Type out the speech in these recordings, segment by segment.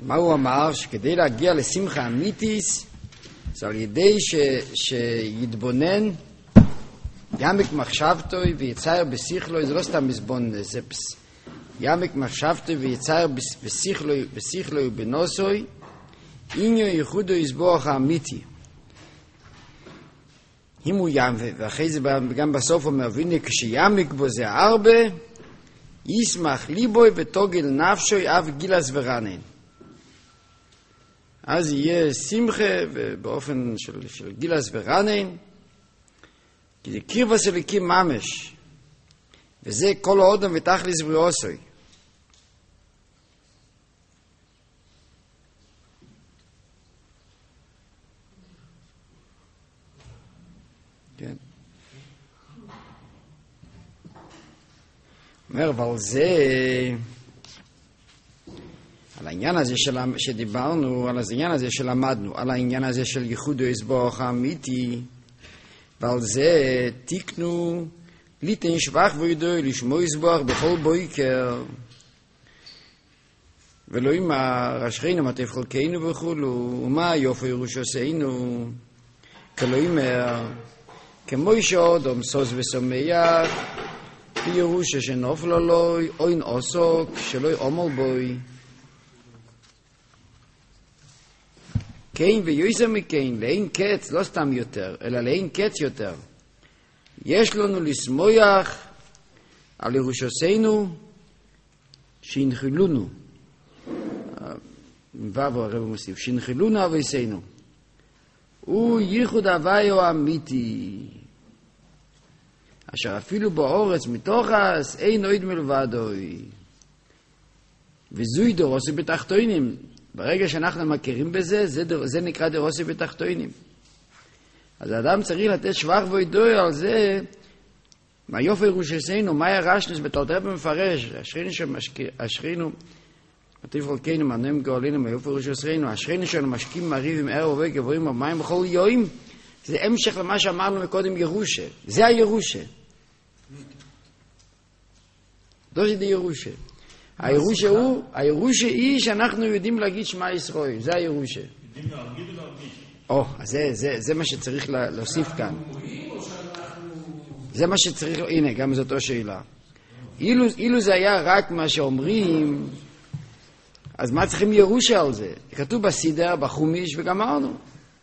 מה הוא אמר? שכדי להגיע לשמחה אמיתיס, זה על ידי שיתבונן יעמק מחשבתוי ויצייר בשיחלוי, זה לא סתם מזבון, זה יעמק מחשבתוי ויצייר בשיחלוי ובנוסוי, איניו ייחודו יסבורך האמיתי. אם הוא יעמק, ואחרי זה גם בסוף אומר, והנה כשיעמק בו זה הרבה, ישמח ליבוי ותוגל נפשוי אף גילס ורנן. אז יהיה שמחה באופן של גילס ורנן, כי זה קירבה של הקים ממש, וזה כל האודם ותכליס בריאוסוי. כן. אומר, אבל זה, על העניין הזה שדיברנו, על העניין הזה שלמדנו, על העניין הזה של ייחודו יסבורך האמיתי, ועל זה תיקנו ליתן שבח וידוי לשמו יסבורך בכל בויקר, ולא אמר אשרינו מה טוב חלקנו וכולו, ומה יופי ירושתנו, כלא אמר כמו ישוד אומסוס ושמח בירושה שנופל עלוי אוין עוסוק שלא יאמר בוי כן ויועיזה מכן לאין קץ, לא סתם יותר אלא לאין קץ יותר, יש לנו לשמוח על ירושתנו שינחילונו, מבוא הרב מוסיף שינחילונו אבויסנו, הוא ייחוד הוויו אמיתי, אשר אפילו באורץ מתוכס אין עוד מלבדוי, וזוי דרוסי בתחתונים. ברגע שאנחנו מכירים בזה, זה נקרא דרוסי בתחתונים. אז האדם צריך לתת שבח וידוי על זה, מה יופי ירושתנו, מה ירשנו, בתלתר במפרש, אשרינו, מטיב חלקנו, מנהם גאולינו, מה יופי ירושתנו, אשרינו שאנו משקים מריבים ערב וגבוהים במים בכל יום, זה המשך למה שאמרנו מקודם ירושה, זה הירושה. זה ירושה. הירושה היא שאנחנו יודעים להגיד שמע ישראל, זה הירושה. יודעים להגיד ולהרגיש. זה מה שצריך להוסיף כאן. זה מה שצריך, הנה, גם זאת השאלה. אילו זה היה רק מה שאומרים, אז מה צריכים ירושה על זה? כתוב בסידר, בחומיש, וגמרנו.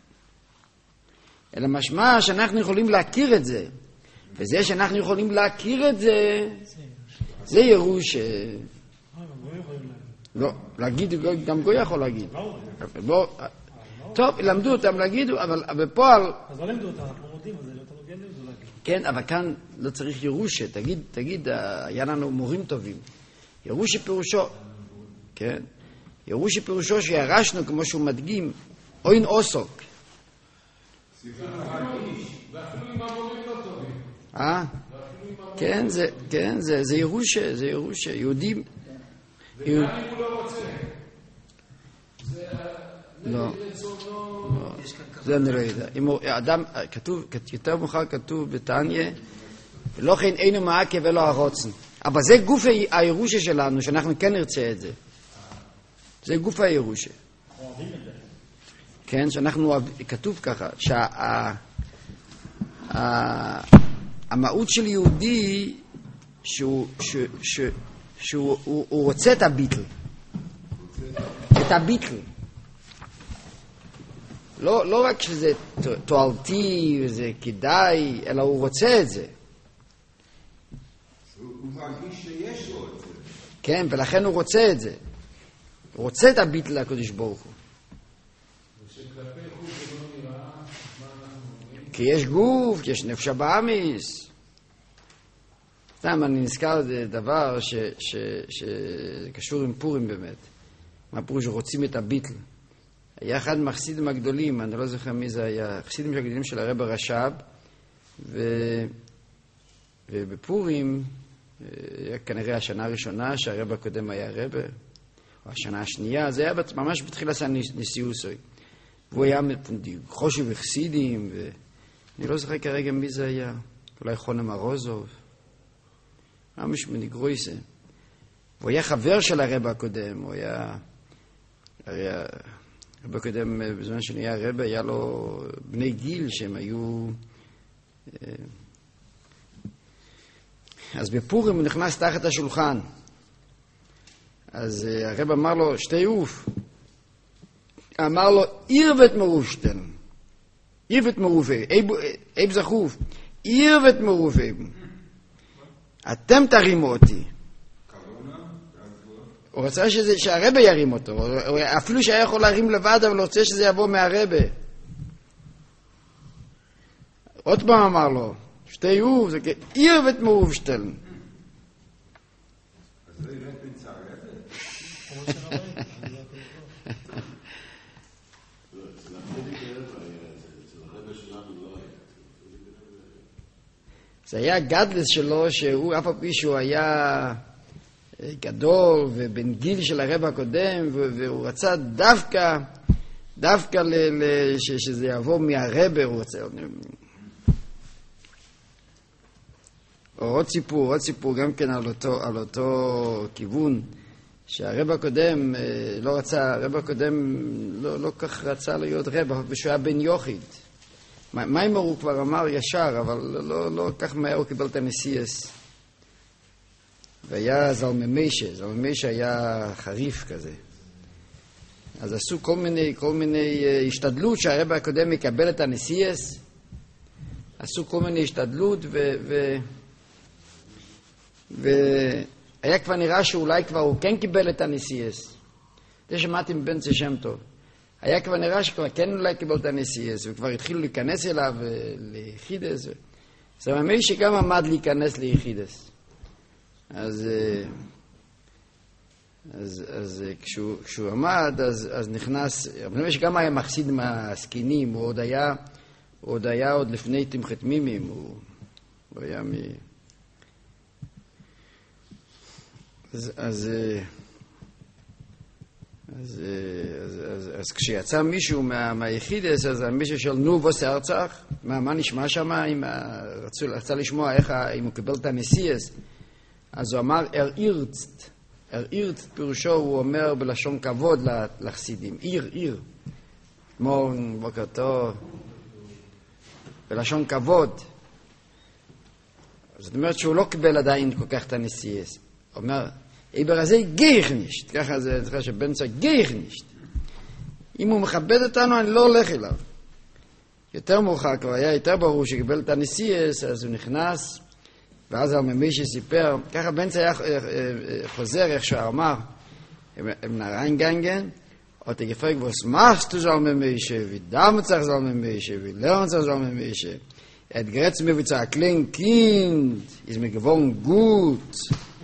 אלא משמע שאנחנו יכולים להכיר את זה. וזה שאנחנו יכולים להכיר את זה, זה ירושה. לא, להגיד, גם גוי יכול להגיד. טוב, למדו אותם להגידו, אבל בפועל... אז לא למדו אותם, אנחנו מודים, אז זה לא תלוגן למדו להגיד. כן, אבל כאן לא צריך ירושה. תגיד, היה לנו מורים טובים. ירושה פירושו, כן? ירושה פירושו שירשנו, כמו שהוא מדגים, אוין עוסוק. כן, זה ירושה, זה ירושה. יהודים... לא. זה אני לא יודע. אדם, כתוב, יותר מאוחר כתוב בתניא, לא כן אינו מעקב ולא הרוצן. אבל זה גוף הירושה שלנו, שאנחנו כן נרצה את זה. זה גוף הירושה. כן, שאנחנו, כתוב ככה, שהמהות של יהודי, שהוא רוצה את הביטל. את הביטל. לא רק שזה תועלתי וזה כדאי, אלא הוא רוצה את זה. הוא מרגיש שיש לו את זה. כן, ולכן הוא רוצה את זה. הוא רוצה את הביטל לקדוש ברוך הוא. ושכלפי חוץ זה לא נראה, מה אנחנו אומרים? כי יש גוף, כי יש נפש הבאמיס. סתם אני נזכר דבר שקשור עם פורים באמת. מה פירוש שרוצים את הביטל? היה אחד מהחסידים הגדולים, אני לא זוכר מי זה היה, החסידים הגדולים של הרב הרש"ב, ובפורים, היה כנראה השנה הראשונה שהרב הקודם היה הרב, או השנה השנייה, זה היה ממש בתחילת הנשיאוסוי. והוא היה חושב וחסידים, ואני לא זוכר כרגע מי זה היה, אולי חונם ארוזוב, ממש מנגרויסה. הוא היה חבר של הרב הקודם, הוא היה... הרב הקודם, בזמן שנהיה הרב, היה לו בני גיל שהם היו... אז בפורים הוא נכנס תחת השולחן. אז הרב אמר לו, שתי עוף. אמר לו, עירבת מרושטן. עירבת מרופה. איב זכוף. עירבת מרופה. אתם תרימו אותי. הוא רצה שהרבא ירים אותו. אפילו שהיה יכול להרים לבד, אבל הוא רוצה שזה יבוא מהרבא. עוד פעם אמר לו, שתי עוף, זה עירבת מרושטן. אז זה ירד בנצע הרבא? זה היה גדלס שלו, שהוא אף הפי שהוא היה גדול ובן גיל של הרב הקודם, והוא רצה דווקא שזה יבוא מהרבא, הוא רצה... עוד סיפור גם כן על אותו כיוון, שהרב הקודם לא רצה, הרב הקודם לא כך רצה להיות רב, אבל שהוא היה בן יוחיד. מיימר הוא כבר אמר ישר, אבל לא כך מהר הוא קיבל את הנשיאס. והיה זלממיישה היה חריף כזה. אז עשו כל מיני השתדלות שהרב הקודם יקבל את הנשיאס. עשו כל מיני השתדלות והיה כבר נראה שאולי כבר הוא כן קיבל את הנשיאס. זה שמעתי מבן צי שם טוב. היה כבר נראה שכבר כן אולי קיבל את הנשיאס, וכבר התחילו להיכנס אליו ליחידס. זה ממש שגם עמד להיכנס ליחידס. אז כשהוא עמד, אז נכנס, ממש שגם היה מחסיד מהסקינים, הוא עוד היה עוד לפני תמחת מימים, הוא היה מ... אז כשיצא מישהו מהיחידס, אז מישהו שאל, נו, ווס ארצח? מה נשמע שם? רצה לשמוע אם הוא קיבל את הנשיאס. אז הוא אמר, ארעירצט פירושו, הוא אומר בלשון כבוד לחסידים. עיר. כמו בוקר טוב. בלשון כבוד. זאת אומרת שהוא לא קיבל עדיין כל כך את הנשיאס. הוא אומר, איבר הזה גייך נישט. ככה זה צריך שבנצה גייך נישט. אם הוא מכבד אותנו, אני לא הולך אליו. יותר מאוחר, כבר היה יותר ברור שקיבל את הנשיאס, אז הוא נכנס, ואז הממי שסיפר, ככה בנצה היה חוזר איך שהוא אמר, הם נראים גנגן, או תגפק ווס מאסטו זל ממיישה, ודמצח זל ממיישה, ולרנצח זל ממיישה. את גרץ מבצע קלין קינד, איז מגבון גוט.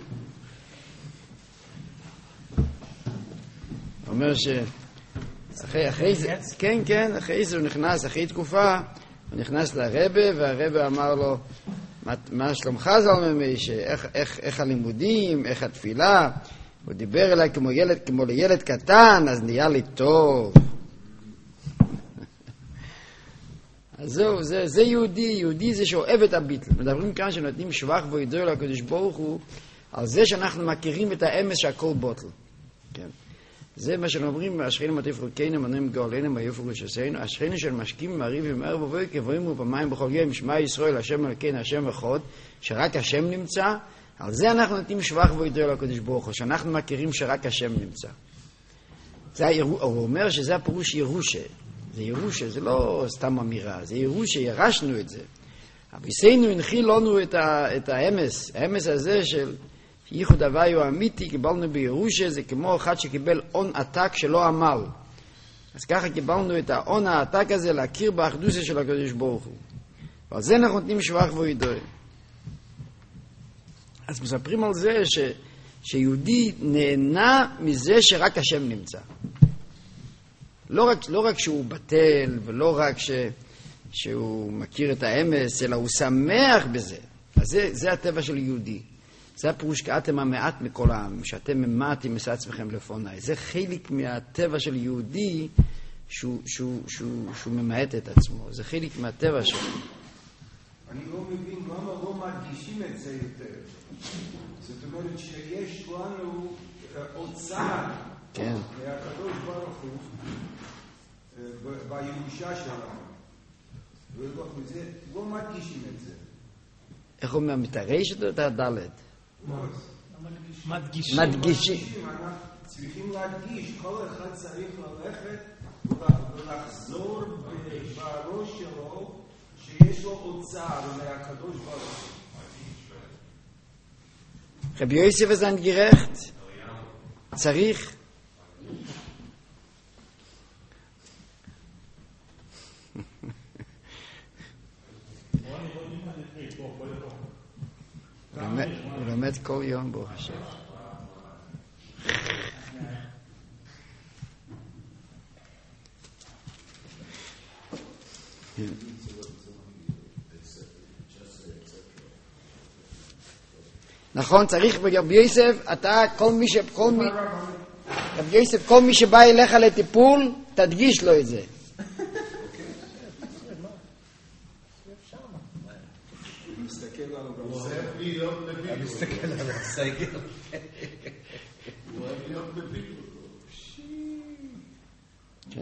אומר אחרי זה, כן, אחרי זה הוא נכנס, אחרי תקופה, הוא נכנס לרבא, והרבא אמר לו, מה שלומך זל ממיישה, איך הלימודים, איך התפילה, הוא דיבר אליי כמו לילד קטן, אז נהיה לי טוב. אז זהו, זה יהודי זה שאוהב את הביטל. מדברים כאן שנותנים שבח וידוע לקדוש ברוך הוא, על זה שאנחנו מכירים את האמס שהכל בוטל. כן. זה מה שאומרים, אשרינו מה תפרקנו, מנועים גאולנו, מה יופרו שסיינו, אשרינו של משקים מעריב ומערב ובוי, כבואים ובמים בכל יום, שמע ישראל, השם אלוקינו, השם אחד, שרק השם נמצא, על זה אנחנו נותנים שבח וידוע לקדוש ברוך הוא, שאנחנו מכירים שרק השם נמצא. הוא אומר שזה הפירוש ירושה. זה ירושה, זה לא סתם אמירה, זה ירושה, ירשנו את זה. אביסנו הנחיל לנו את האמס, האמס הזה של ייחוד הוויו אמיתי, קיבלנו בירושה, זה כמו אחד שקיבל עון עתק שלא עמל. אז ככה קיבלנו את העון העתק הזה להכיר באחדוסה של הקדוש ברוך הוא. ועל זה אנחנו נותנים שבח וידוע. אז מספרים על זה שיהודי נהנה מזה שרק השם נמצא. לא רק שהוא בטל, ולא רק שהוא מכיר את האמס, אלא הוא שמח בזה. אז זה הטבע של יהודי. זה הפירוש כאתם המעט מכל העם, שאתם ממעטים את עצמכם לפוני. זה חלק מהטבע של יהודי שהוא ממעט את עצמו. זה חלק מהטבע שלו. אני לא מבין למה לא מדגישים את זה יותר. זאת אומרת שיש לנו הוצאה. כן. והקדוש ברוך בירושה שלנו. וזה, לא מדגישים את זה. איך אומר, מתרשת או את הדלת? מדגישים. אנחנו צריכים להדגיש, כל אחד צריך ללכת ולחזור בראש שלו שיש לו אוצר מהקדוש ברוך הוא. רבי יוסף ist ein gerecht. צריך. הוא לומד כל יום ברוך השם. נכון, צריך רבי יוסף, אתה רבי יוסף, כל מי שבא אליך לטיפול, תדגיש לו את זה. הוא אוהב להיות בביגו. מסתכל על הסגל. הוא אוהב להיות בביגו. כן.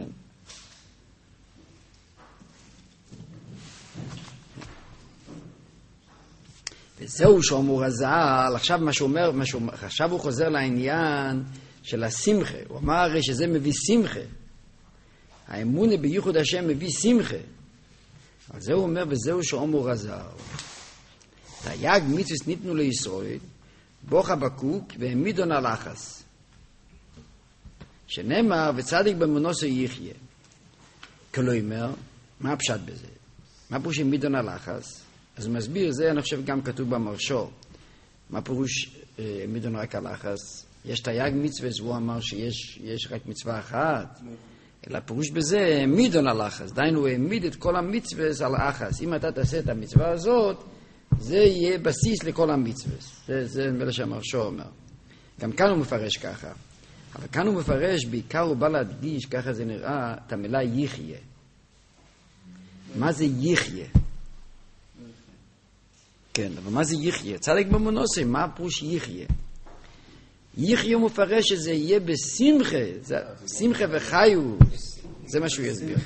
וזהו שאומר הזעל, עכשיו הוא חוזר לעניין של השמחה. הוא אמר הרי שזה מביא שמחה. האמונה בייחוד השם מביא שמחה. אז זה הוא אומר, וזהו שאומר הזעל. תייג מצווה ניתנו לישראל, בו חבקוק והעמידון על לחץ. שנאמר, וצדיק במונוסו יחיה. כלומר, מה הפשט בזה? מה פירוש העמידון על לחץ? אז הוא מסביר, זה אני חושב גם כתוב במרשו. מה פירוש העמידון רק על לחץ? יש תייג מצווה, הוא אמר שיש רק מצווה אחת. אלא פירוש בזה, העמידון על לחץ. דיינו, הוא העמיד את כל המצווה על לחץ. אם אתה תעשה את המצווה הזאת, זה יהיה בסיס לכל המצווה. זה מה שהמרשו אומר. גם כאן הוא מפרש ככה. אבל כאן הוא מפרש, בעיקר הוא בא להדגיש, ככה זה נראה, את המילה יחיה. מה זה יחיה? כן, אבל מה זה יחיה? צדיק במונוסי, מה הפירוש יחיה? יחיה הוא מפרש שזה יהיה בשמחה, שמחה וחיוס. זה מה שהוא יסביר.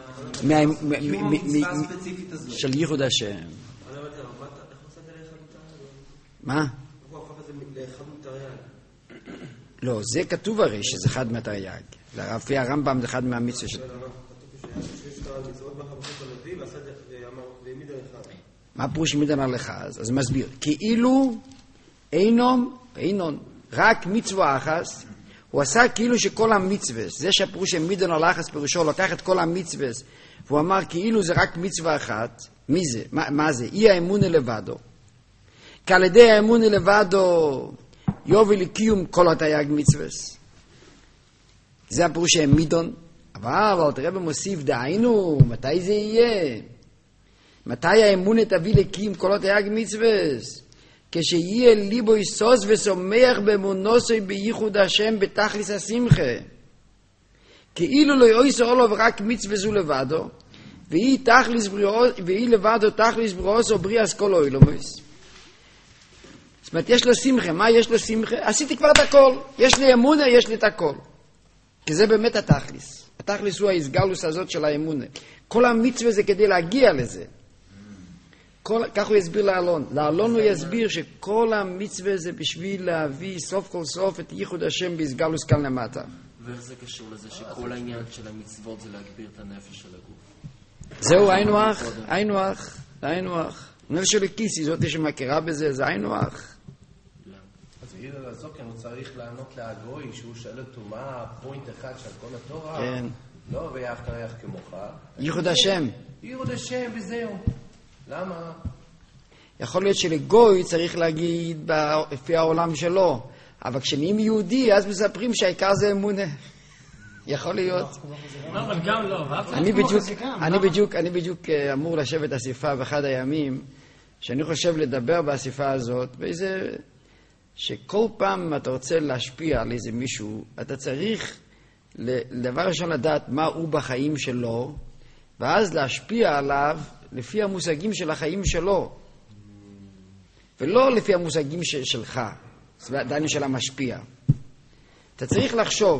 של ייחוד השם. מה? לא, זה כתוב הרי שזה חד מהתרי"ג. לפי הרמב"ם זה חד מהמצווה שלו. מה פירוש העמידון על לחץ? אז מסביר. כאילו אינון, רק מצווה אחת, הוא עשה כאילו שכל המצווה, זה שהפירוש העמידון על לחץ פירושו, לקח את כל המצווה, והוא אמר כאילו זה רק מצווה אחת. מי זה? מה זה? אי האמונה לבדו. כי על ידי האמונה לבדו יוביל לקיום כל התייג מצווה. זה הפירוש העמידון. אבל תראה במוסיף, דהיינו, מתי זה יהיה? מתי האמונה תביא לקיום כל התייג מצווה? כשיהיה ליבו יסוס ושמח באמונוסו בייחוד השם בתכלס השמחה. כאילו לא יעשה עליו רק מצווה זו לבדו, והיא לבדו תכלס בריאוסו בריאס כל אילומוס. זאת אומרת, יש לו שמחה. מה יש לו שמחה? עשיתי כבר את הכל. יש לי אמונה, יש לי את הכל. כי זה באמת התכלס. התכלס הוא ההסגלוס הזאת של האמונה. כל המצווה זה כדי להגיע לזה. כך הוא יסביר לאלון. לאלון הוא יסביר שכל המצווה זה בשביל להביא סוף כל סוף את ייחוד השם בהסגלוס כאן למטה. ואיך זה קשור לזה שכל העניין של המצוות זה להגביר את הנפש של הגוף? זהו היינו הך. נפש של כיסי, זאת שמכירה בזה, זה היינו הך. אז יהיה לזוקן, הוא צריך לענות להגוי, שהוא שואל אותו מה הפוינט אחד של כל התורה. כן. לא, ואהבת לרעך כמוך. ייחוד השם. ייחוד השם וזהו. למה? יכול להיות שלגוי צריך להגיד לפי העולם שלו, אבל כשנהיים יהודי אז מספרים שהעיקר זה אמונה. יכול להיות. לא, אבל גם לא. אני בדיוק אמור לשבת אסיפה באחד הימים, שאני חושב לדבר באסיפה הזאת, וזה שכל פעם אתה רוצה להשפיע על איזה מישהו, אתה צריך לדבר ראשון לדעת מה הוא בחיים שלו, ואז להשפיע עליו לפי המושגים של החיים שלו, ולא לפי המושגים שלך, דענו של המשפיע. אתה צריך לחשוב,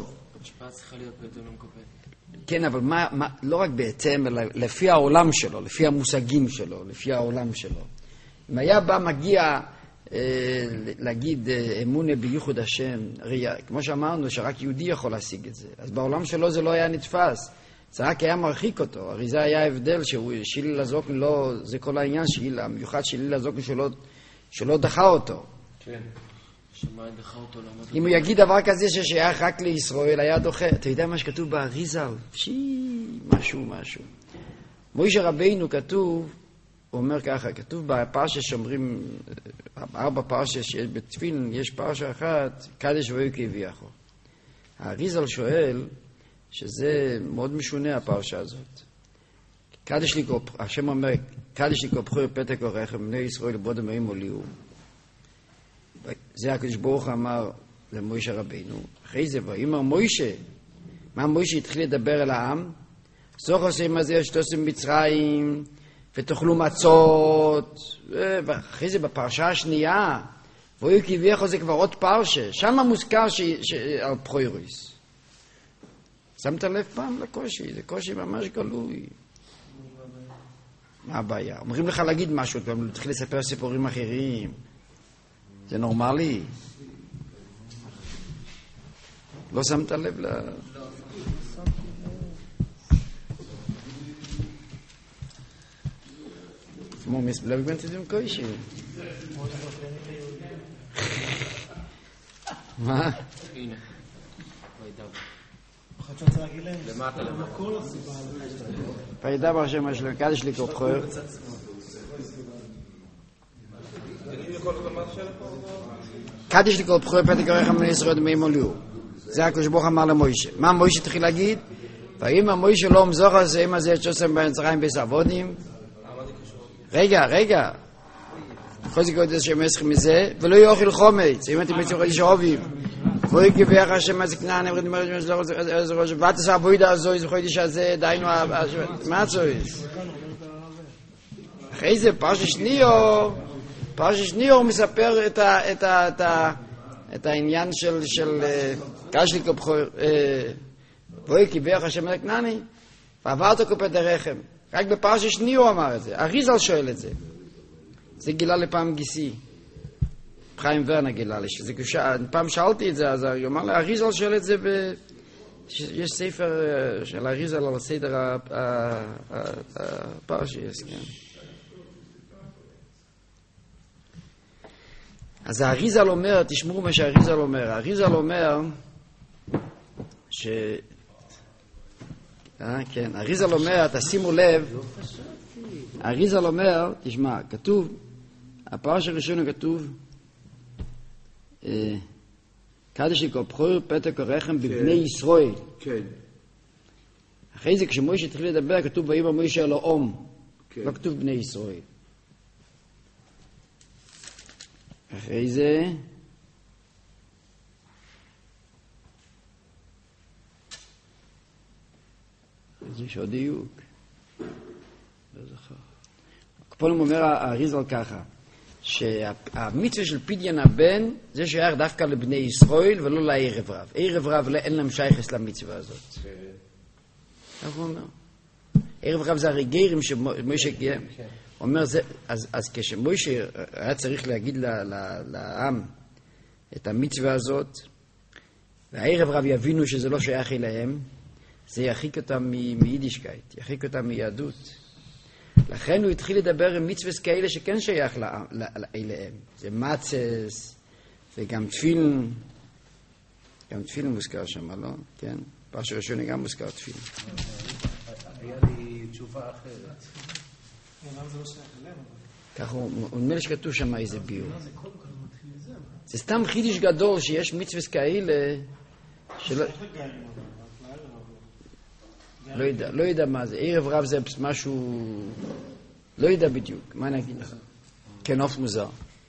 השפעה צריכה להיות בהתאם למקופל. כן, אבל לא רק בהתאם, אלא לפי העולם שלו, לפי המושגים שלו, לפי העולם שלו. אם היה בא מגיע להגיד אמונה בייחוד השם, הרי כמו שאמרנו שרק יהודי יכול להשיג את זה, אז בעולם שלו זה לא היה נתפס, זה רק היה מרחיק אותו, הרי זה היה ההבדל שהילל הזוקן לא, זה כל העניין המיוחד שהילל הזוקן שלא דחה אותו. כן. שמאי דחה אותו לעמוד. אם הוא יגיד דבר כזה ששייך רק לישראל, היה דוחה. אתה יודע מה שכתוב באריזל? משהו. מוישה רבינו כתוב, הוא אומר ככה, כתוב בפרשה שאומרים, 4 פרשה שיש בתפילין, יש פרשה אחת, קדש ואוהב כהביאכו. האריזל שואל, שזה מאוד משונה הפרשה הזאת. קדש לי קופחו, השם אומר, קדש לי קופחו פתק אורכם, בני ישראל בודם מהם הוליאו. זה הקדוש ברוך אמר למוישה רבינו. אחרי זה, ואמר מוישה, מה מוישה התחיל לדבר אל העם? סוך עושים הזה שתוסם מצרים, ותאכלו מצות, ואחרי זה בפרשה השנייה, ואוהב כהביאכו זה כבר עוד פרשה, שם מוזכר על פרוירוס. שמת לב פעם לקושי, זה קושי ממש גלוי. מה הבעיה? אומרים לך להגיד משהו, אתה תתחיל לספר סיפורים אחרים. זה נורמלי? לא שמת לב ל... כמו מסבלב גנטיזם קושי. מה? הנה. למטה. וידבר השם השם קדש לי קופחו. קדש לי קופחו פתק אורכם בני ישראל מהם הוליאו. זה הקדוש ברוך אמר למוישה. מה מוישה התחיל להגיד? ואם מוישה לא מזוכר עושים הזה את שוסם במצרים בסעבונים. רגע. כל זה קודש השם מסך מזה, ולא יאכל חומץ, אם אתם מצליחים לשאובים. ואוי כביח השם הזה כנען, אמרת מרד ותס הבוידה הזו, זה חודש הזה, דיינו, מה צויס? אחרי זה פרשש שניאור מספר את העניין של קשלי קופחו, ואוי כביח השם הזה כנעני, ועברת קופת הרחם. רק בפרשש שניאור אמר את זה, אריזל שואל את זה. זה גילה לפעם גיסי. חיים ורנה גילה לי, שזה פעם שאלתי את זה, אז הוא אמר לי, אריזל שואל את זה, יש ספר של אריזל על הסדר הפרשס, כן. אז האריזל אומר, תשמעו מה שהאריזל אומר, האריזל אומר כן, האריזל אומר, תשימו לב, האריזל אומר, תשמע, כתוב, הפרשה הראשונה כתוב, קדש לי קופחו פתק אורכם בבני ישראל. כן. אחרי זה כשמוישה התחיל לדבר כתוב ויאמר מוישה אל האום, לא כתוב בני ישראל. אחרי זה יש עוד דיוק. לא זוכר. הקפולים אומר האריזל ככה, שהמצווה של פדיון הבן זה שייך דווקא לבני ישראל ולא לערב רב. ערב רב אין להם שייכס למצווה הזאת. איך הוא אומר? ערב רב זה הרי גרים שמוישה קיים. אומר זה, אז כשמוישה היה צריך להגיד לעם את המצווה הזאת, והערב רב יבינו שזה לא שייך אליהם, זה יחריק אותם מיידישקייט, יחריק אותם מיהדות. לכן הוא התחיל לדבר עם מצוות כאלה שכן שייך אליהם. זה מצס, וגם תפילין. גם תפילין מוזכר שם, לא? כן? פרשה ראשונה גם מוזכר תפילין. היה לי תשובה אחרת. ככה הוא נדמה לי שכתוב שם איזה ביור. זה סתם חידוש גדול שיש מצוות כאלה שלא... לא יודע מה זה, ערב רב זה משהו, לא יודע בדיוק, מה נגיד לך? כן, אוף מוזר.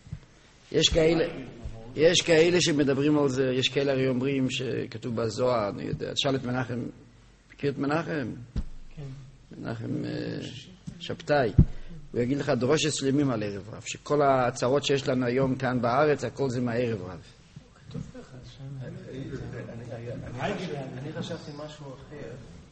יש כאלה שמדברים על זה, יש כאלה הרי אומרים שכתוב בזוהר, אני יודע, תשאל את מנחם, מכיר את מנחם? כן. מנחם שבתאי, הוא יגיד לך דרוש שלמים על ערב רב, שכל הצרות שיש לנו היום כאן בארץ, הכל זה מהערב רב. אני חשבתי משהו אחר,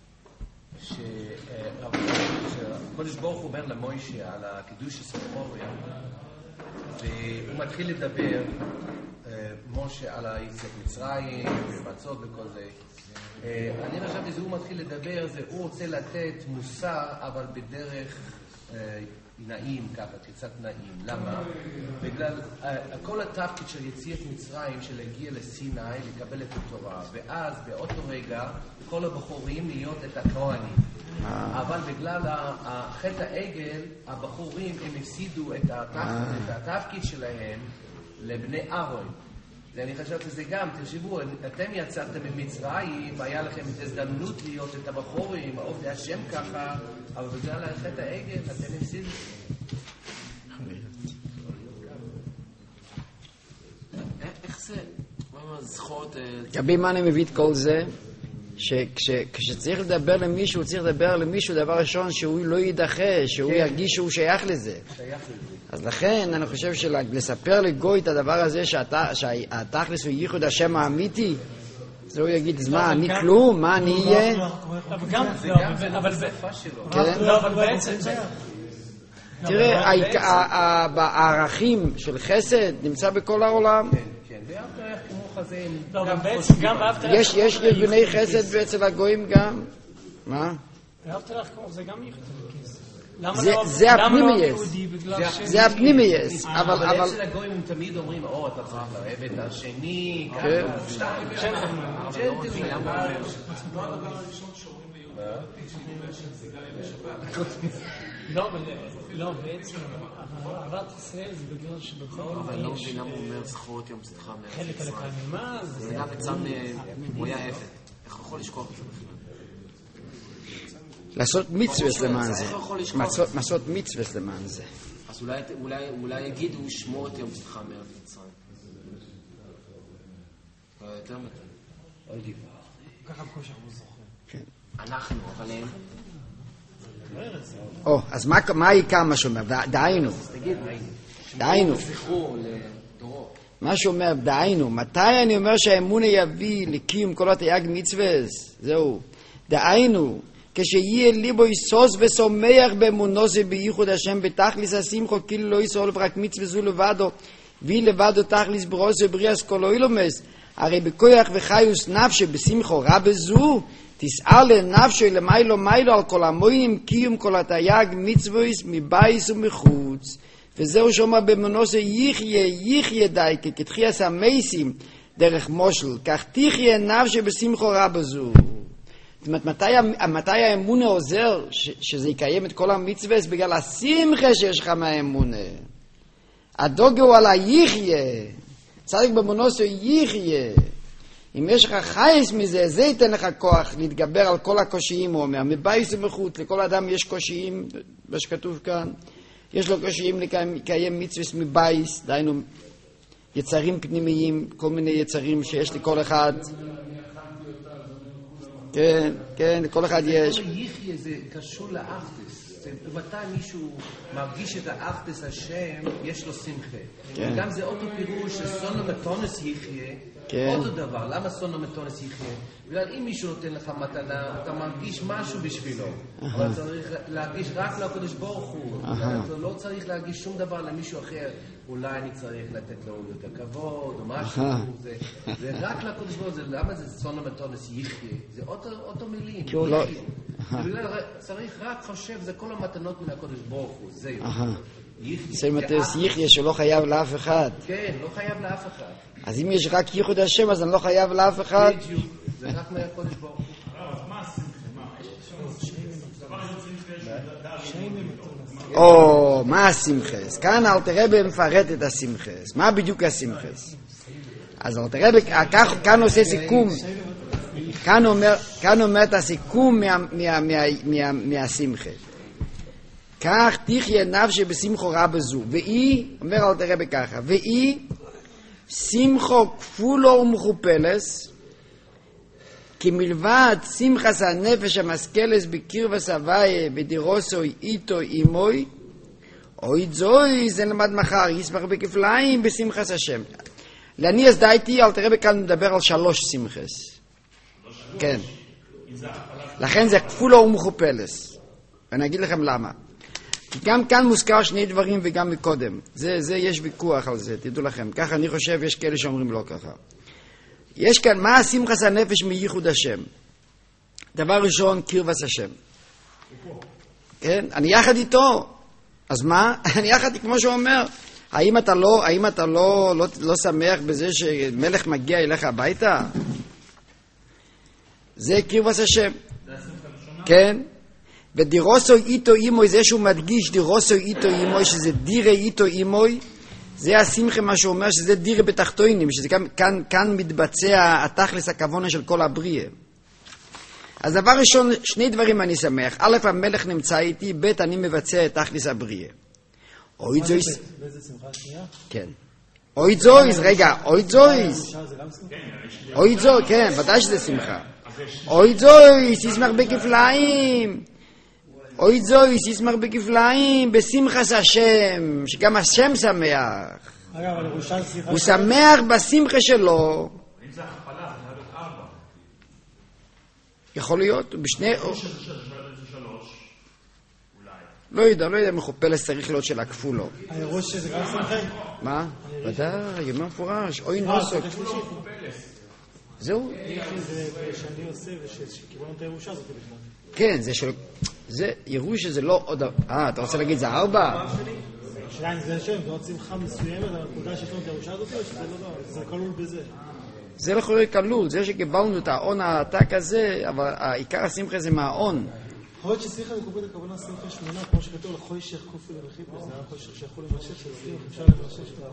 שהקדוש ברוך הוא אומר למוישה על הקידוש הספוריה, והוא מתחיל לדבר, משה על היציאת מצרים ומצות וכל זה. אני חשבתי שהוא מתחיל לדבר, הוא רוצה לתת מוסר, אבל בדרך נעים ככה, קצת נעים. למה? בגלל כל התפקיד של יציאת מצרים, של להגיע לסיני, לקבל את התורה, ואז באותו רגע כל הבחורים להיות את הכהנים. אבל בגלל חטא העגל, הבחורים הם הפסידו את התפקיד שלהם לבני אהרון. ואני חשבתי שזה גם, תחשבו, אתם יצאתם ממצרים, והיה לכם את הזדמנות להיות את הבחורים, עובדי השם ככה, אבל בגלל חטא העגל אתם הפסידו. איך זה? מה זכות... גבי מה אני מביא את כל זה? שכשצריך לדבר למישהו, צריך לדבר למישהו דבר ראשון שהוא לא יידחה, שהוא ירגיש שהוא שייך לזה. אז לכן אני חושב שלספר לגוי את הדבר הזה שהתכלס הוא ייחוד השם האמיתי, זה הוא יגיד, אז מה, אני כלום? מה אני אהיה? אבל בעצם תראה, הערכים של חסד נמצא בכל העולם. יש ארגוני חסד אצל הגויים גם. מה? זה גם ייחוד. זה הפנימייס. זה הפנימייס. אבל אצל הגויים הם תמיד אומרים, אתה צריך לאהב את השני. לא, בעצם אהבת ישראל זה בגלל שבכל אבל לא מבין למה הוא אומר זכות יום צאתך מארץ חלק על הקיימה זה גם יצא הוא היה עבד. איך הוא יכול לשכוח את זה בכלל? לעשות מצווה למען זה. לעשות מצווה למען זה. אז אולי יגידו שמור את יום צאתך מארץ מצרים. יותר מתי. ככה בקושי אנחנו זוכרים. אנחנו, אבל הם... אז מה העיקר מה שאומר? דהיינו. מה שאומר, דהיינו, מתי אני אומר שהאמונה יביא לקיום כל התייג מצווה? זהו. דהיינו, כשיהיה ליבו יסוס ושומח באמונו זה בייחוד השם בתכליס השמחו, כאילו לא יסול רק מצווה זו לבדו, והיא לבדו תכליס ברוס ובריאס כל אילומס, הרי בכוח וחיוס נפש בשמחו רב זו, תסער לנפשו למיילו מיילו על כל המוינים קיום כל התייג מצוויס מבייס ומחוץ. וזהו שאומר במנוסו יחיה די כתחייס המייסים דרך מושל, כך תחיה נפשו בשמחו רב זו. זאת אומרת, מתי האמונה עוזר שזה יקיים את כל המצווס? בגלל השמחה שיש לך מהאמונה. הדוגו על היחיה, צריך במנוסו יחיה. אם יש לך חייס מזה, זה ייתן לך כוח להתגבר על כל הקושיים, הוא אומר. מבייס ומחוץ, לכל אדם יש קושיים, מה שכתוב כאן. יש לו קושיים לקיים מצווס מבייס, דהיינו יצרים פנימיים, כל מיני יצרים שיש לכל אחד. כן, לכל אחד יש. יחיה זה קשור לאחדס. מתי מישהו מרגיש את האחדס השם, יש לו שמחה. וגם זה אותו פירוש שסונו מתונס יחיה, אותו דבר. למה סונו מתונס יחיה? בגלל אם מישהו נותן לך מתנה, אתה מרגיש משהו בשבילו. אבל צריך להרגיש רק לקדוש ברוך הוא. אתה לא צריך להרגיש שום דבר למישהו אחר. אולי אני צריך לתת לו יותר כבוד או משהו. זה רק לקדוש ברוך הוא. למה זה סונו מתונס יחיה? זה אותו מילים. צריך רק חושב, זה כל המתנות מן הקדוש ברוך הוא. זה סמטס יחיה שלא חייב לאף אחד. כן, לא חייב לאף אחד. אז אם יש רק ייחוד השם, אז אני לא חייב לאף אחד. זה רק מהקודש ברוך הוא. מה השמחס? כאן אלתר רבי מפרט את השמחס. מה בדיוק השמחס? אז אלתר רבי כאן עושה סיכום. כאן אומר את הסיכום מהשמחה. כך תחיה נפשי בשמחו רב זו. והיא, אומר אלתר רבי ככה, והיא שמחו כפולו ומכופלס, כי מלבד שמחס הנפש המשכלס בקרבס הוויה בדירוסו איתו אימוי, אוי זוי זה למד מחר, ישמח בכפליים בשמחס השם. לעני אז דייתי, אלתר רבי כאן מדבר על 3 שמחס. כן. לכן זה כפולו ומכופלס. ואני אגיד לכם למה. כי גם כאן מוזכר שני דברים וגם מקודם. זה יש ויכוח על זה, תדעו לכם. ככה אני חושב, יש כאלה שאומרים לא ככה. יש כאן, מה השמחת הנפש מייחוד השם? דבר ראשון, קרבת השם. כן? אני יחד איתו. אז מה? אני יחד, כמו שהוא אומר, האם אתה לא שמח בזה שמלך מגיע אליך הביתה? זה קרבת השם. כן? ודירוסו איתו אימוי, זה שהוא מדגיש דירוסו איתו אימוי, שזה דירה איתו אימוי, זה השמחה מה שהוא אומר, שזה דירה בתחתונים, שזה כאן מתבצע התכלס הכוונה של כל הבריאה. אז דבר ראשון, שני דברים אני שמח. א', המלך נמצא איתי, ב', אני מבצע את תכלס הבריאה. אוי זויס. באיזה שמחה שנייה? כן. אוי זויס, רגע, אוי זויס. אוי זויס, כן, ודאי שזה שמחה. אוי זויס, ישמח בכפליים. אוי זויס, ישמח בכפליים, בשמחת השם, שגם השם שמח. הוא שמח בשמחה שלו. אם זה הכפלה, זה היה להיות 4. יכול להיות, בשני... זה 3, לא אולי. יודע, מכופלס צריך להיות של הכפולו. הראש שזה גם שמחה? מה? ודאי, יאמר מפורש, אוי נוסק. זהו? זה שאני עושה ושקיבלנו את הירושה הזאת בכלל. כן, זה ירושה זה לא עוד... אתה רוצה להגיד זה 4? השאלה אם זה השם, זה עוד שמחה מסוימת, אבל הנקודה שיש לנו את הירושה הזאת, או שזה לא, זה כלול בזה? זה לא יכול להיות כלול, זה שקיבלנו את ההון העתק הזה, אבל העיקר השמחה זה מההון. יכול להיות ששמחה מקובלת הכוונה שמחה שמונה, כמו שכתוב לחוישך קופי למחיפו, זה היה חוישך שיכול למשך של סליח, אפשר למשך של...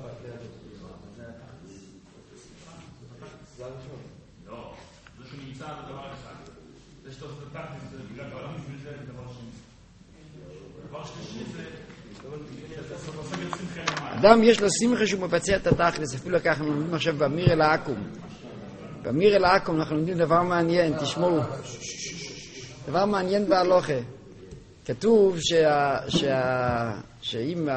לא, זה שנמצא זה דבר אחד. זה שאתה עושה את התכלס, זה בגלל בעולם בשביל זה דבר שני. דבר שלישי זה... אתה עושה גם שמחה למעלה. אדם יש לו שמחה שהוא מבצע את התכלס, אפילו ככה אנחנו לומדים עכשיו במיר אל העקום. במיר אל העקום אנחנו לומדים דבר מעניין, תשמעו. דבר מעניין בהלוכה. כתוב שאם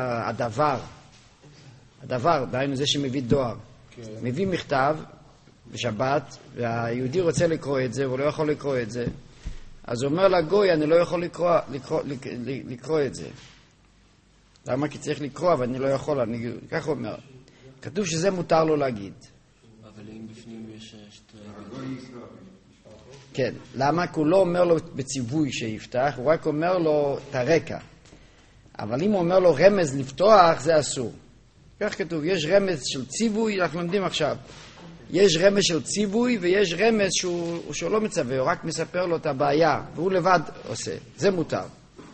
הדבר, דהיינו זה שמביא דואר, מביא מכתב בשבת, והיהודי רוצה לקרוא את זה, והוא לא יכול לקרוא את זה, אז הוא אומר לגוי, אני לא יכול לקרוא את זה. למה? כי צריך לקרוא, אבל אני לא יכול, כך הוא אומר. כתוב שזה מותר לו להגיד. אבל אם בפנים יש כן, למה? כי הוא לא אומר לו בציווי שיפתח, הוא רק אומר לו את הרקע. אבל אם הוא אומר לו רמז לפתוח, זה אסור. כך כתוב, יש רמז של ציווי, אנחנו לומדים עכשיו. יש רמז של ציווי ויש רמז שהוא לא מצווה, הוא רק מספר לו את הבעיה, והוא לבד עושה. זה מותר.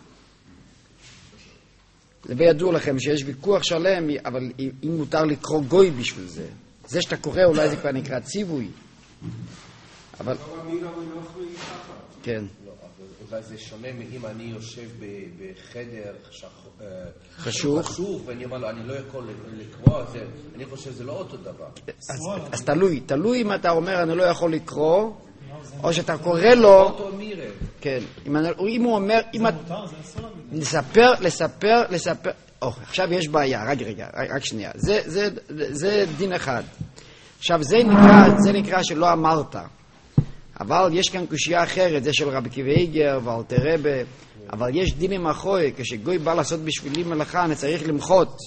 זה בידוע לכם שיש ויכוח שלם, אבל אם מותר לקרוא גוי בשביל זה. זה שאתה קורא אולי זה כבר נקרא ציווי. אבל... כן. אבל זה שונה מאם אני יושב בחדר חשוך, ואני אומר לו, אני לא יכול לקרוא, אני חושב שזה לא אותו דבר. אז תלוי אם אתה אומר אני לא יכול לקרוא, או שאתה קורא לו... כן. אם הוא אומר... לספר... עכשיו יש בעיה, רק שנייה. זה דין אחד. עכשיו זה נקרא שלא אמרת. אבל יש כאן קושייה אחרת, זה של רבי עקיבא איגר ואלתר רבי, אבל יש דינים אחרי, כשגוי בא לעשות בשבילי מלאכה, אני צריך למחות.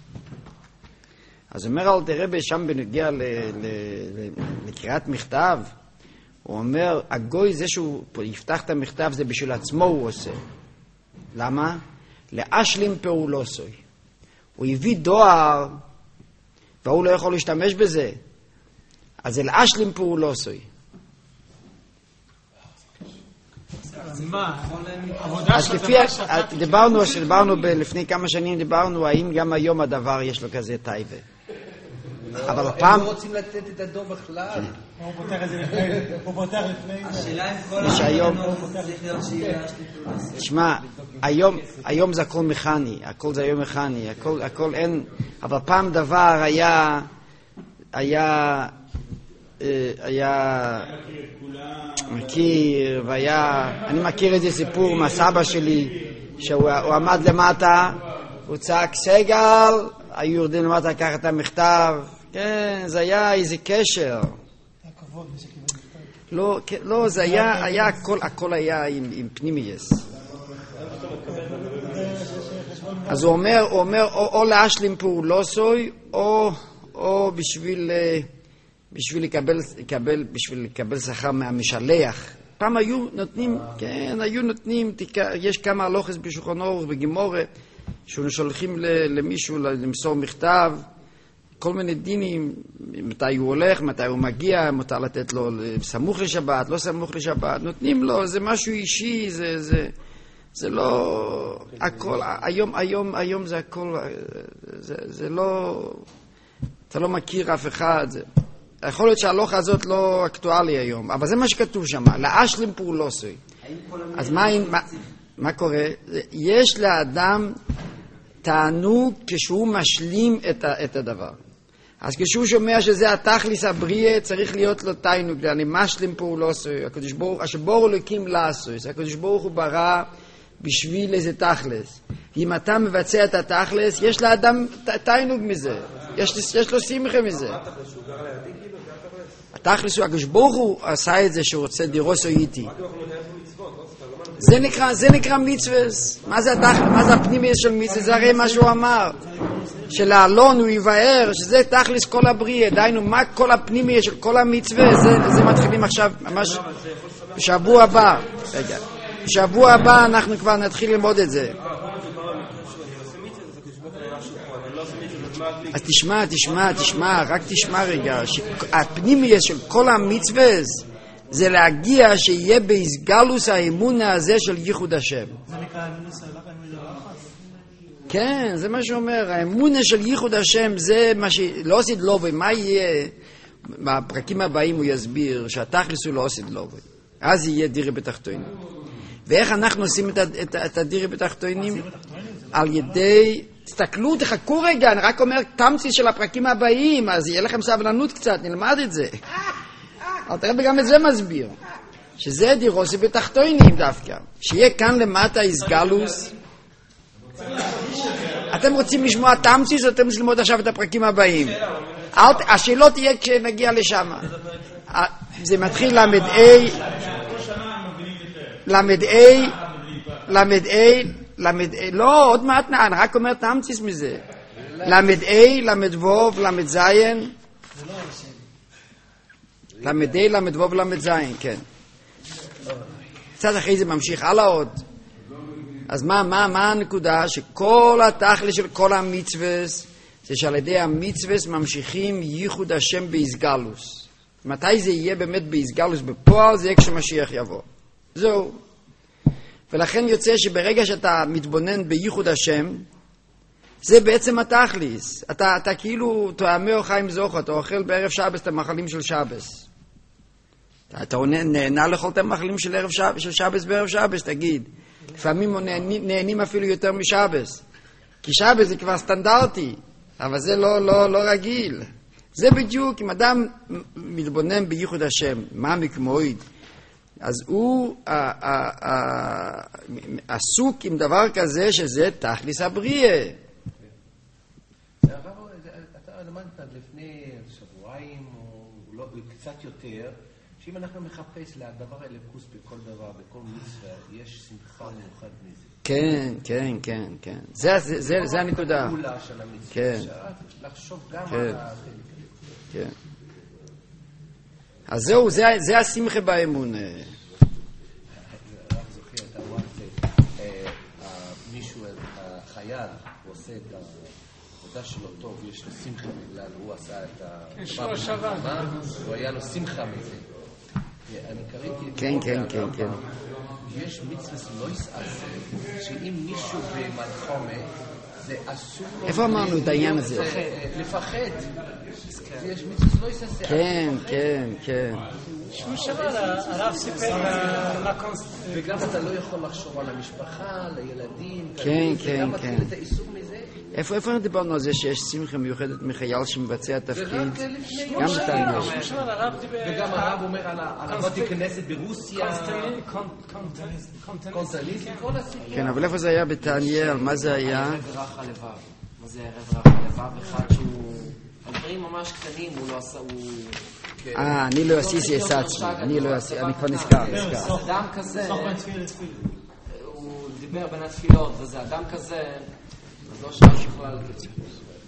אז אומר אלתר רבי שם בנוגע לקריאת מכתב, הוא אומר, הגוי זה שהוא יפתח את המכתב, זה בשביל עצמו הוא עושה. למה? לאשלים פעולוסוי. הוא הביא דואר, והוא לא יכול להשתמש בזה. אז זה לאשלים פעולוסוי. אז כפי, דיברנו לפני כמה שנים, דיברנו האם גם היום הדבר יש לו כזה טייבה. אבל הפעם... הם לא רוצים לתת את הדור בכלל. הוא פותח לפני... השאלה אם כל המנגנון צריך להיות שיהיה השליטות. תשמע, היום זה הכל מכני, הכל זה היום מכני, הכל אין... אבל פעם דבר היה מכיר, אני מכיר איזה סיפור מהסבא שלי, שהוא עמד למטה, הוא צעק סגל, היו יורדים למטה לקחת את המכתב, כן, זה היה איזה קשר. לא, זה היה הכל היה עם פנימייס. אז הוא אומר או להשלים פעולוסוי, או בשביל לקבל שכר מהמשלח. פעם היו נותנים, יש כמה הלוכס בשולחן אורוך בגימורה, ששולחים למישהו למסור מכתב, כל מיני דינים, מתי הוא הולך, מתי הוא מגיע, מותר לתת לו סמוך לשבת, לא סמוך לשבת, נותנים לו, זה משהו אישי, זה לא הכל, היום זה הכל, זה לא, אתה לא מכיר אף אחד, יכול להיות שההלכה הזאת לא אקטואלי היום, אבל זה מה שכתוב שם, להשלים פעולוסוי. אז מה קורה? יש לאדם תענוג כשהוא משלים את הדבר. אז כשהוא שומע שזה התכליס הבריאה, צריך להיות לו תענוג, אני משלים פעולוסוי, הקדוש ברוך הוא לקים לעשוי, הקדוש ברוך הוא ברא בשביל איזה תכלס. אם אתה מבצע את התכלס, יש לאדם תענוג מזה, יש לו שמחה מזה. התכלס הוא, הקדוש ברוך הוא עשה את זה שהוא רוצה דירוסו איתי. זה נקרא מצווס. מה זה הפנימי של מצווס? זה הרי מה שהוא אמר. שלעלון הוא יבאר, שזה תכלס כל הבריאה. דיינו, מה כל הפנימי של כל המצווה? זה מתחילים עכשיו, ממש בשבוע הבא. רגע. בשבוע הבא אנחנו כבר נתחיל ללמוד את זה. אז תשמע, רק תשמע רגע. הפנימי של כל המצווה זה להגיע שיהיה בהסגלוס האמונה הזה של ייחוד השם. זה נקרא אמונס הלכה, כן, זה מה שאומר. האמונה של ייחוד השם זה מה שלא עושה לו, ומה יהיה? בפרקים הבאים הוא יסביר שהתכלס הוא לא עושה לו. אז יהיה דירה בתחתונים. ואיך אנחנו עושים את הדירה בתחתונים? על ידי... תסתכלו, תחכו רגע, אני רק אומר תמצית של הפרקים הבאים, אז יהיה לכם סבלנות קצת, נלמד את זה. אבל תראה גם את זה מסביר. שזה דירוסי בתחתונים דווקא. שיהיה כאן למטה איסגלוס. אתם רוצים לשמוע תמצית, או אתם רוצים ללמוד עכשיו את הפרקים הבאים? השאלות תהיה כשנגיע לשם. זה מתחיל למד-A, לא, עוד מעט אני רק אומר תמצית מזה. למד-A, למד-ווב, למד-זיין. למד-A, למד-ווב, למד-זיין, כן. קצת אחרי זה ממשיך הלאה עוד. אז מה הנקודה? שכל התכלס של כל המצווס, זה שעל ידי המצווס ממשיכים ייחוד השם בהסגלוס. מתי זה יהיה באמת בהסגלוס בפועל? זה יהיה כשמשיח יבוא. זהו. ולכן יוצא שברגע שאתה מתבונן בייחוד השם, זה בעצם התכלס. אתה כאילו תואמי חיים זוכר, אתה אוכל בערב שבס את המאכלים של שבס. אתה נהנה לאכול את המאכלים של שבס בערב שבס, תגיד. לפעמים נהנים אפילו יותר משבס. כי שבס זה כבר סטנדרטי, אבל זה לא רגיל. זה בדיוק, אם אדם מתבונן בייחוד השם, מה מקמועית, אז הוא עסוק עם דבר כזה שזה תכלס הבריאה. אתה למדת לפני שבועיים או קצת יותר, שאם אנחנו מחפש לדבר אלוקוס בכל דבר, בכל מצווה, יש שמחה מיוחד מזה. כן. זה הנקודה. הפעולה של המצווה. כן. לחשוב גם על כן. אז זהו, זה השמחה באמון. רק זוכר, אתה אמרת, מישהו, החייל, הוא עושה את העבודה שלו טוב, יש לו שמחה בגלל, הוא עשה את ה... הוא היה לו שמחה מזה. אני קראתי... כן. יש מצווה לא יסעשה, שאם מישהו במלחמה, זה אסור לו... איפה אמרנו את העניין הזה? לפחד. יש מצווה לא יסעשה. כן. שהוא שבל, הרב סיפר לקונסט. וגם אתה לא יכול לחשוב על המשפחה, לילדים. כן. וגם מתחיל את האיסור מזה. איפה דיברנו על זה שיש שמחה מיוחדת מחייל שמבצע תפקיד? גם בתענוג. וגם הרב אומר על הבתי כנסת ברוסיה. קונטליזם, כל הסיפור. כן, אבל איפה זה היה בתעניה? על מה זה היה? ערב רך הלבב. מה זה ערב רך הלבב? אחד שהוא... על דברים ממש קטנים, הוא לא עשה... אני לא עשיתי את עצמי, אני כבר נזכר. אדם כזה, הוא דיבר בין התפילות, וזה אדם כזה, אז לא שייך בכלל.